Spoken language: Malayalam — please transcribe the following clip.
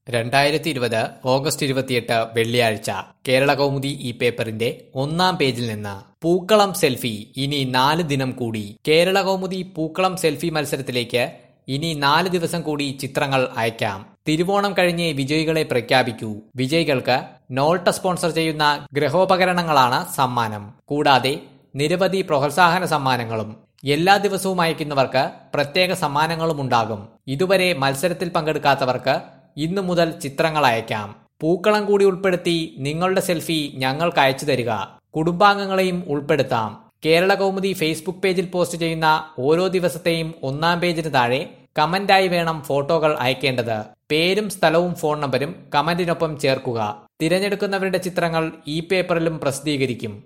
2020 ഓഗസ്റ്റ് 28 വെള്ളിയാഴ്ച കേരളകൗമുദി ഈ പേപ്പറിന്റെ ഒന്നാം പേജിൽ നിന്ന് പൂക്കളം സെൽഫി ഇനി 4 ദിനം കൂടി. കേരളകൗമുദി പൂക്കളം സെൽഫി മത്സരത്തിലേക്ക് ഇനി 4 ദിവസം കൂടി ചിത്രങ്ങൾ അയക്കാം. തിരുവോണം കഴിഞ്ഞ് വിജയികളെ പ്രഖ്യാപിക്കൂ. വിജയികൾക്ക് നോൾട്ട സ്പോൺസർ ചെയ്യുന്ന ഗൃഹോപകരണങ്ങളാണ് സമ്മാനം. കൂടാതെ നിരവധി പ്രോത്സാഹന സമ്മാനങ്ങളും. എല്ലാ ദിവസവും അയക്കുന്നവർക്ക് പ്രത്യേക സമ്മാനങ്ങളും ഉണ്ടാകും. ഇതുവരെ മത്സരത്തിൽ പങ്കെടുക്കാത്തവർക്ക് ഇന്നു മുതൽ ചിത്രങ്ങൾ അയക്കാം. പൂക്കളം കൂടി ഉൾപ്പെടുത്തി നിങ്ങളുടെ സെൽഫി ഞങ്ങൾക്ക് അയച്ചു തരിക. കുടുംബാംഗങ്ങളെയും ഉൾപ്പെടുത്താം. കേരളകൗമുദി ഫേസ്ബുക്ക് പേജിൽ പോസ്റ്റ് ചെയ്യുന്ന ഓരോ ദിവസത്തെയും ഒന്നാം പേജിന് താഴെ കമന്റായി വേണം ഫോട്ടോകൾ അയക്കേണ്ടത്. പേരും സ്ഥലവും ഫോൺ നമ്പരും കമന്റിനൊപ്പം ചേർക്കുക. തിരഞ്ഞെടുക്കുന്നവരുടെ ചിത്രങ്ങൾ ഈ പേപ്പറിലും പ്രസിദ്ധീകരിക്കും.